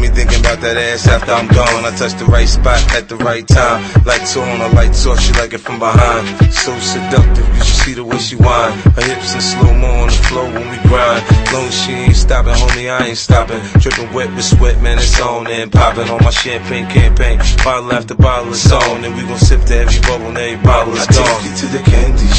me thinking about that ass after I'm gone. I touch the right spot at the right time. Lights on or lights off, she like it from behind. So seductive, you should see the way she whine. Her hips in slow-mo on the floor when we grind. Long as she ain't stopping, homie, I ain't stopping. Dripping wet with sweat, man, it's on and popping on my champagne campaign. Bottle after bottle, it's on, and we gon' sip to every bubble and every bottle is gone. I take you to the candy